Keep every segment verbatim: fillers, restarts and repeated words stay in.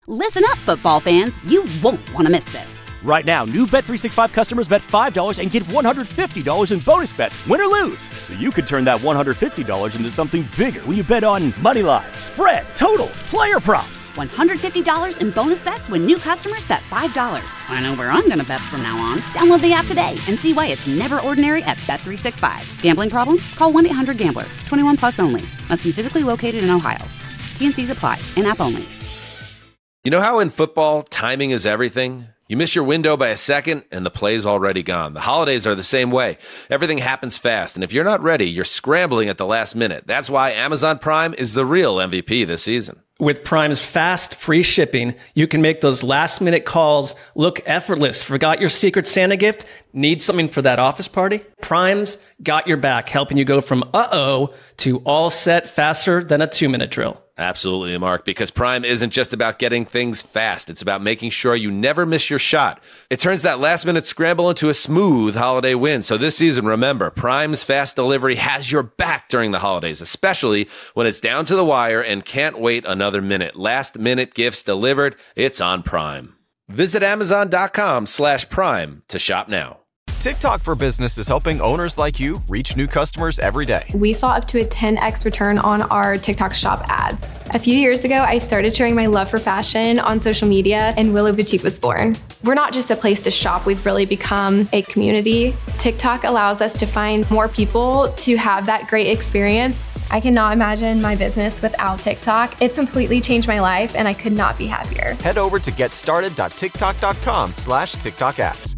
Listen up, football fans. You won't want to miss this. Right now, new Bet three sixty-five customers bet five dollars and get one hundred fifty dollars in bonus bets, win or lose. So you could turn that one hundred fifty dollars into something bigger when you bet on money line, spread, totals, player props. one hundred fifty dollars in bonus bets when new customers bet five dollars. I know where I'm going to bet from now on. Download the app today and see why it's never ordinary at Bet three sixty-five. Gambling problem? Call one eight hundred gambler. twenty-one plus only. Must be physically located in Ohio. T N Cs apply. In-app only. You know how in football, timing is everything? You miss your window by a second, and the play's already gone. The holidays are the same way. Everything happens fast, and if you're not ready, you're scrambling at the last minute. That's why Amazon Prime is the real M V P this season. With Prime's fast, free shipping, you can make those last-minute calls look effortless. Forgot your Secret Santa gift? Need something for that office party? Prime's got your back, helping you go from uh-oh to all set faster than a two-minute drill. Absolutely, Mark, because Prime isn't just about getting things fast. It's about making sure you never miss your shot. It turns that last-minute scramble into a smooth holiday win. So this season, remember, Prime's fast delivery has your back during the holidays, especially when it's down to the wire and can't wait another minute. Last-minute gifts delivered, it's on Prime. Visit Amazon.com slash Prime to shop now. TikTok for Business is helping owners like you reach new customers every day. We saw up to a ten x return on our TikTok shop ads. A few years ago, I started sharing my love for fashion on social media, and Willow Boutique was born. We're not just a place to shop, we've really become a community. TikTok allows us to find more people to have that great experience. I cannot imagine my business without TikTok. It's completely changed my life, and I could not be happier. Head over to getstarted.tiktok.com slash TikTok ads.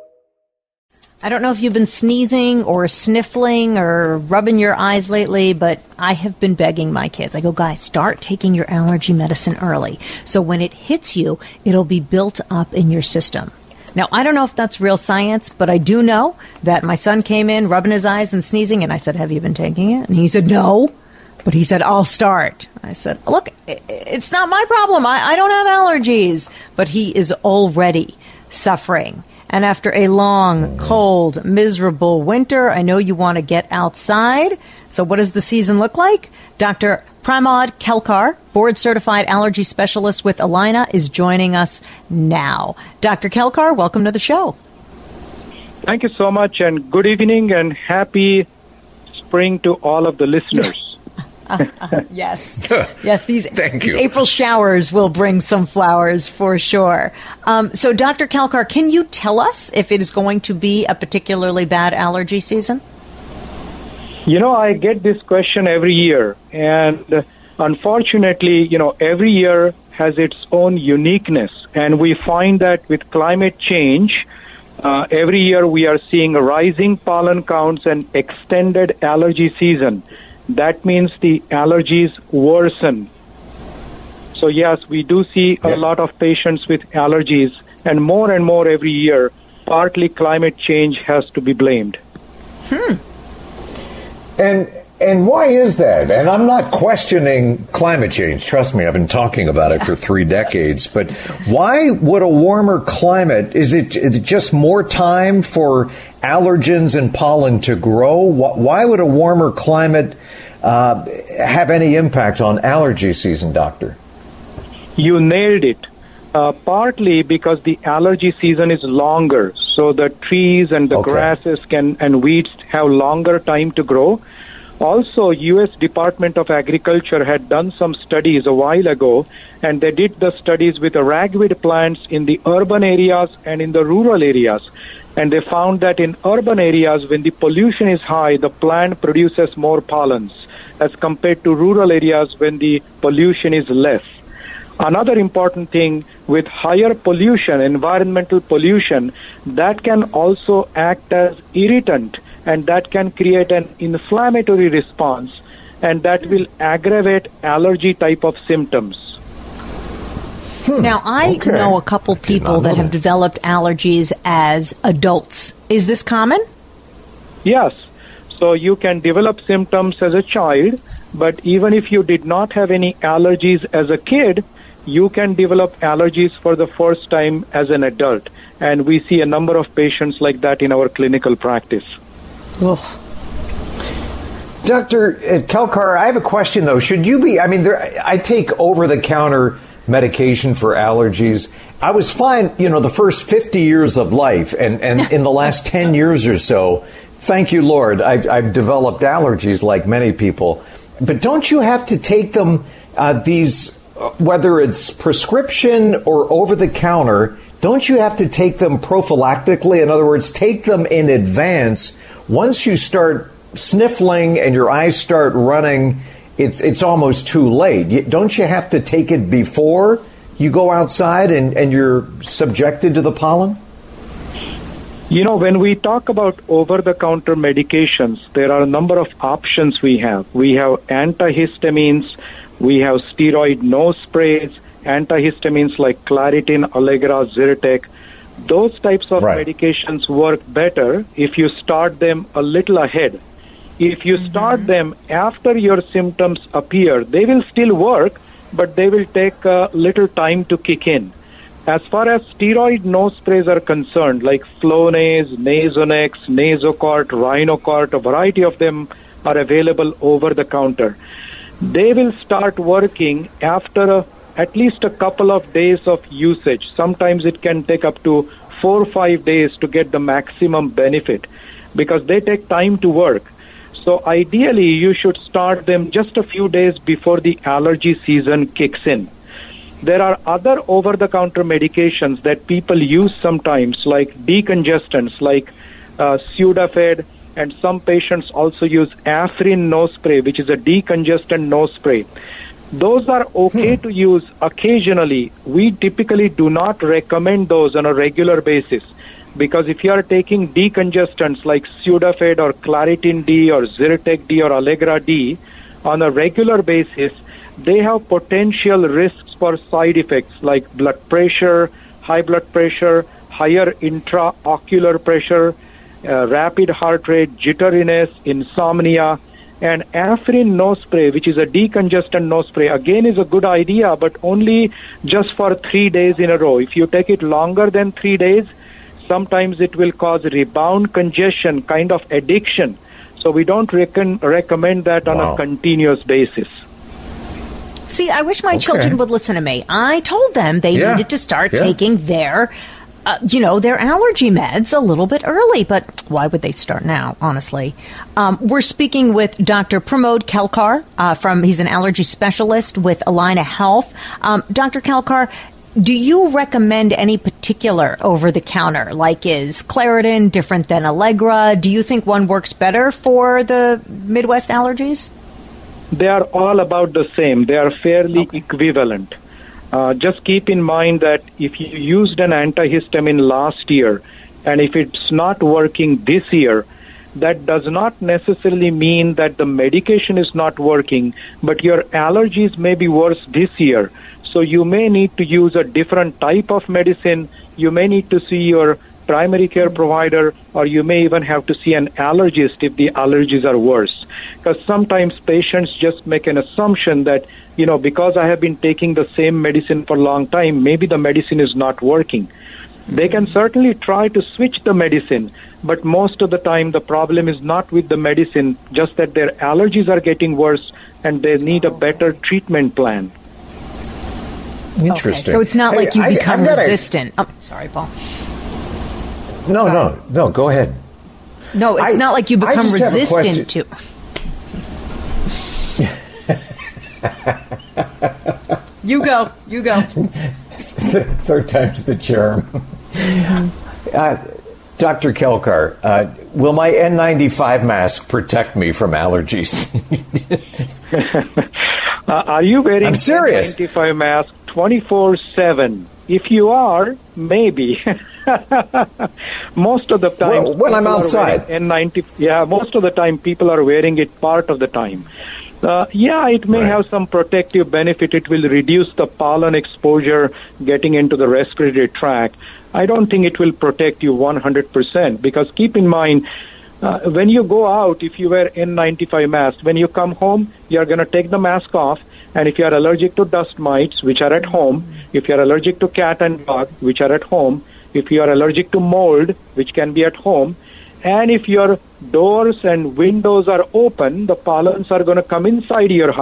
I don't know if you've been sneezing or sniffling or rubbing your eyes lately, but I have been begging my kids. I go, guys, start taking your allergy medicine early. So when it hits you, it'll be built up in your system. Now, I don't know if that's real science, but I do know that my son came in rubbing his eyes and sneezing, and I said, have you been taking it? And he said, no. But he said, I'll start. I said, look, it's not my problem. I, I don't have allergies. But he is already suffering. And after a long, cold, miserable winter, I know you want to get outside. So what does the season look like? Doctor Pramod Kelkar, board-certified allergy specialist with Allina, is joining us now. Doctor Kelkar, welcome to the show. Thank you so much, and good evening, and happy spring to all of the listeners. Uh, uh, yes. Yes, these, Thank these you. April showers will bring some flowers for sure. Um, so, Doctor Kelkar, can you tell us if it is going to be a particularly bad allergy season? You know, I get this question every year, and uh, unfortunately, you know, every year has its own uniqueness, and we find that with climate change, uh, every year we are seeing rising pollen counts and extended allergy season. That means the allergies worsen. So yes, we do see a lot of patients with allergies, and more and more every year. Partly climate change has to be blamed. Hmm. And and why is that? And I'm not questioning climate change. Trust me, I've been talking about it for three decades. But why would a warmer climate, is it, is it just more time for allergens and pollen to grow? Why would a warmer climate uh, have any impact on allergy season, doctor? You nailed it. Uh, partly because the allergy season is longer, so the trees and the okay. grasses can and weeds have longer time to grow. Also, U S Department of Agriculture had done some studies a while ago, and they did the studies with the ragweed plants in the urban areas and in the rural areas. And they found that in urban areas, when the pollution is high, the plant produces more pollens as compared to rural areas when the pollution is less. Another important thing, with higher pollution, environmental pollution, that can also act as irritant, and that can create an inflammatory response, and that will aggravate allergy type of symptoms. Hmm. Now, I okay. know a couple people that have developed allergies as adults. Is this common? Yes. So you can develop symptoms as a child, but even if you did not have any allergies as a kid, you can develop allergies for the first time as an adult. And we see a number of patients like that in our clinical practice. Ugh. Doctor Kelkar, I have a question, though. Should you be, I mean, there, I take over-the-counter medication for allergies. I was fine, you know, the first fifty years of life, and, and in the last ten years or so, thank you, Lord, I've, I've developed allergies like many people. But don't you have to take them, uh, these, whether it's prescription or over-the-counter, don't you have to take them prophylactically? In other words, take them in advance. Once you start sniffling and your eyes start running, it's it's almost too late. Don't you have to take it before you go outside and, and you're subjected to the pollen? You know, when we talk about over-the-counter medications, there are a number of options we have. We have antihistamines, we have steroid nose sprays, antihistamines like Claritin, Allegra, Zyrtec. Those types of right. medications work better if you start them a little ahead. If you start mm-hmm. them after your symptoms appear, they will still work, but they will take a little time to kick in. As far as steroid nose sprays are concerned, like Flonase, Nasonex, Nasocort, Rhinocort, a variety of them are available over the counter. They will start working after a, at least a couple of days of usage. Sometimes it can take up to four or five days to get the maximum benefit because they take time to work. So ideally, you should start them just a few days before the allergy season kicks in. There are other over-the-counter medications that people use sometimes, like decongestants, like uh, Sudafed, and some patients also use Afrin nose spray, which is a decongestant nose spray. Those are okay hmm. to use occasionally. We typically do not recommend those on a regular basis. Because if you are taking decongestants like Sudafed or Claritin D or Zyrtec D or Allegra D on a regular basis, they have potential risks for side effects like blood pressure, high blood pressure, higher intraocular pressure, uh, rapid heart rate, jitteriness, insomnia. And Afrin nose spray, which is a decongestant nose spray, again is a good idea, but only just for three days in a row. If you take it longer than three days, sometimes it will cause rebound congestion, kind of addiction. So we don't recon- recommend that on wow. a continuous basis. See, I wish my okay. children would listen to me. I told them they yeah. needed to start yeah. taking their, uh, you know, their allergy meds a little bit early. But why would they start now, honestly? Um, we're speaking with Doctor Pramod Kelkar uh, from, he's an allergy specialist with Allina Health. Um, Doctor Kelkar, do you recommend any particular over-the-counter? Like, is Claritin different than Allegra? Do you think one works better for the Midwest allergies? They are all about the same. They are fairly okay. equivalent. Uh, just keep in mind that if you used an antihistamine last year, and if it's not working this year, that does not necessarily mean that the medication is not working, but your allergies may be worse this year. So you may need to use a different type of medicine. You may need to see your primary care provider, or you may even have to see an allergist if the allergies are worse. Because sometimes patients just make an assumption that, you know, because I have been taking the same medicine for a long time, maybe the medicine is not working. They can certainly try to switch the medicine, but most of the time the problem is not with the medicine, just that their allergies are getting worse and they need a better treatment plan. Interesting. Okay, so it's not like you I, become I, gotta, resistant. Oh, sorry, Paul. No, no, no, go ahead. No, it's I, not like you become resistant to... You go, you go. Third time's the charm. Uh, Doctor Kelkar, uh, will my N ninety-five mask protect me from allergies? uh, are you wearing I'm serious. N ninety-five mask twenty-four seven? If you are, maybe. Most of the time, well, when I'm outside, N ninety, yeah, most of the time people are wearing it part of the time. Uh, yeah, it may right. have some protective benefit. It will reduce the pollen exposure getting into the respiratory tract. I don't think it will protect you one hundred percent because keep in mind, uh, when you go out, if you wear N ninety-five mask, when you come home, you're going to take the mask off. And if you're allergic to dust mites, which are at home, if you're allergic to cat and dog, which are at home, if you are allergic to mold, which can be at home, and if your doors and windows are open, the pollens are going to come inside your house.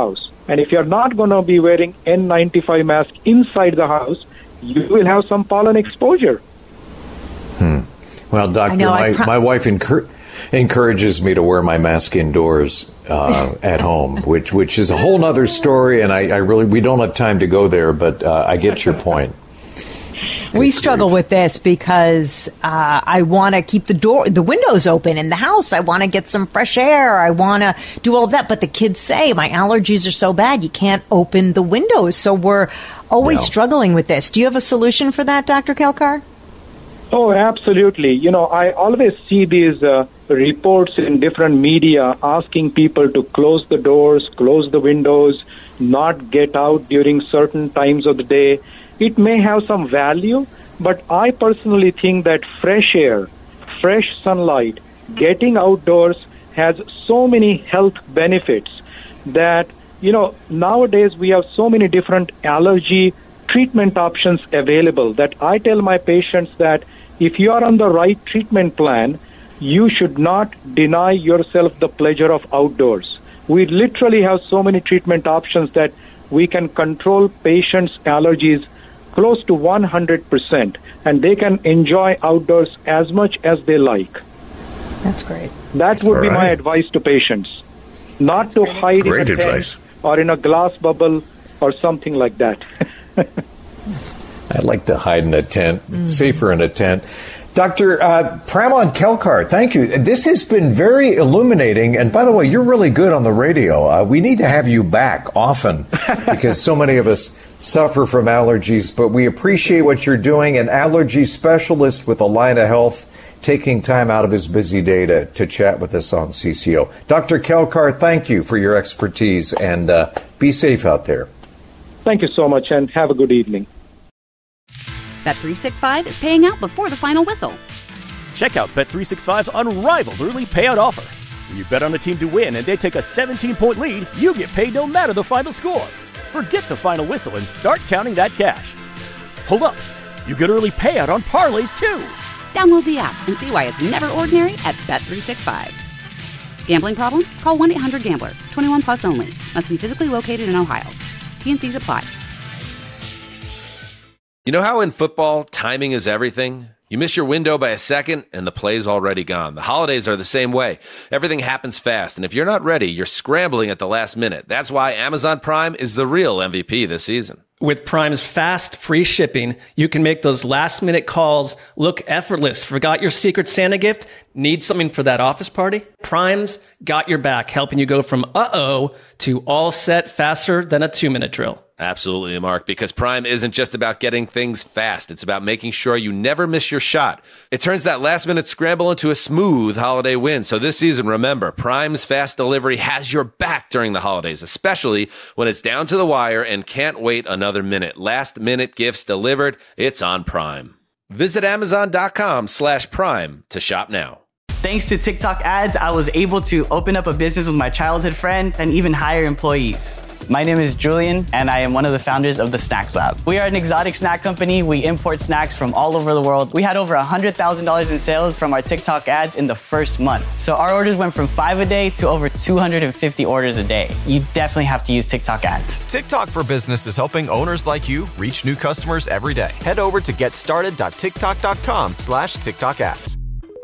And if you're not going to be wearing N ninety-five mask inside the house, you will have some pollen exposure. Hmm. Well, doctor, know, my, pro- my wife encur- encourages me to wear my mask indoors uh, at home, which which is a whole other story, and I, I really we don't have time to go there, but uh, I get your point. We struggle with this because uh, I want to keep the door, the windows open in the house. I want to get some fresh air. I want to do all that. But the kids say my allergies are so bad, you can't open the windows. So we're always No. struggling with this. Do you have a solution for that, Doctor Kelkar? Oh, absolutely. You know, I always see these uh, reports in different media asking people to close the doors, close the windows, not get out during certain times of the day. It may have some value, but I personally think that fresh air, fresh sunlight, getting outdoors has so many health benefits that, you know, nowadays we have so many different allergy treatment options available that I tell my patients that if you are on the right treatment plan, you should not deny yourself the pleasure of outdoors. We literally have so many treatment options that we can control patients' allergies close to one hundred percent, and they can enjoy outdoors as much as they like. That's great. That would All be right. my advice to patients. Not to hide Great in a advice. tent or in a glass bubble or something like that. I'd like to hide in a tent. It's safer in a tent. Doctor Uh, Pramod Kelkar, thank you. This has been very illuminating. And by the way, you're really good on the radio. Uh, we need to have you back often because so many of us suffer from allergies. But we appreciate what you're doing. An allergy specialist with Allina Health taking time out of his busy day to, to chat with us on C C O. Doctor Kelkar, thank you for your expertise and uh, be safe out there. Thank you so much and have a good evening. Bet three sixty-five is paying out before the final whistle. Check out Bet three sixty-five's unrivaled early payout offer. When you bet on a team to win and they take a seventeen-point lead, you get paid no matter the final score. Forget the final whistle and start counting that cash. Hold up. You get early payout on parlays, too. Download the app and see why it's never ordinary at Bet three sixty-five. Gambling problem? Call one eight hundred gambler. twenty-one plus only. Must be physically located in Ohio. T and C's apply. You know how in football, timing is everything? You miss your window by a second, and the play's already gone. The holidays are the same way. Everything happens fast, and if you're not ready, you're scrambling at the last minute. That's why Amazon Prime is the real M V P this season. With Prime's fast, free shipping, you can make those last-minute calls look effortless. Forgot your Secret Santa gift? Need something for that office party? Prime's got your back, helping you go from uh-oh to all set faster than a two-minute drill. Absolutely, Mark, because Prime isn't just about getting things fast. It's about making sure you never miss your shot. It turns that last-minute scramble into a smooth holiday win. So this season, remember, Prime's fast delivery has your back during the holidays, especially when it's down to the wire and can't wait another minute. Last-minute gifts delivered. It's on Prime. Visit Amazon.com slash Prime to shop now. Thanks to TikTok ads, I was able to open up a business with my childhood friend and even hire employees. My name is Julian, and I am one of the founders of the Snacks Lab. We are an exotic snack company. We import snacks from all over the world. We had over one hundred thousand dollars in sales from our TikTok ads in the first month. So our orders went from five a day to over two hundred fifty orders a day. You definitely have to use TikTok ads. TikTok for Business is helping owners like you reach new customers every day. Head over to getstarted.tiktok.com slash TikTok ads.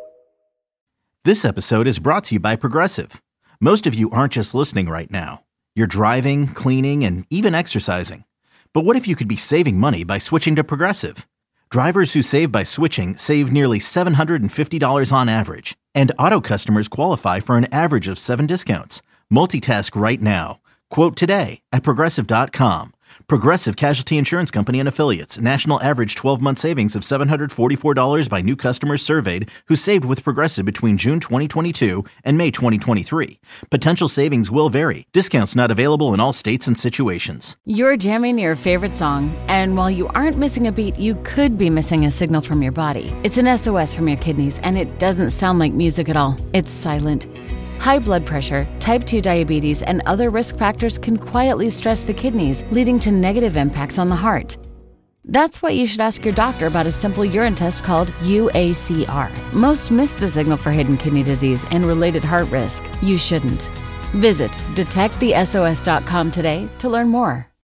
This episode is brought to you by Progressive. Most of you aren't just listening right now. You're driving, cleaning, and even exercising. But what if you could be saving money by switching to Progressive? Drivers who save by switching save nearly seven hundred fifty dollars on average. And auto customers qualify for an average of seven discounts. Multitask right now. Quote today at Progressive dot com. Progressive Casualty Insurance Company and Affiliates. National average twelve-month savings of seven hundred forty-four dollars by new customers surveyed who saved with Progressive between June twenty twenty-two and May twenty twenty-three. Potential savings will vary. Discounts not available in all states and situations. You're jamming your favorite song, and while you aren't missing a beat, you could be missing a signal from your body. It's an S O S from your kidneys, and it doesn't sound like music at all. It's silent. High blood pressure, type two diabetes, and other risk factors can quietly stress the kidneys, leading to negative impacts on the heart. That's why you should ask your doctor about a simple urine test called U A C R. Most miss the signal for hidden kidney disease and related heart risk. You shouldn't. Visit detect the S O S dot com today to learn more.